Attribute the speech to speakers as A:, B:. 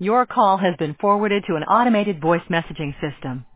A: Your call has been forwarded to an automated voice messaging system.